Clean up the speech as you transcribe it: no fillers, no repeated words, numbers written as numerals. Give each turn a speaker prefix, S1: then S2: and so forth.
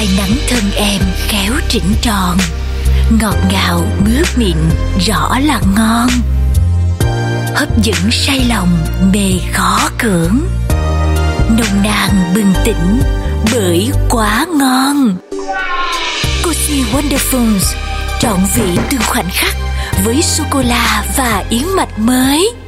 S1: hai nắng thân em khéo chỉnh tròn, ngọt ngào mướt miệng rõ là ngon, hấp dẫn say lòng mê khó cưỡng, nồng nàn bừng tỉnh bởi quá ngon. Cozy Wonderfuls trọn vị từng khoảnh khắc với sô cô la và yến mạch mới.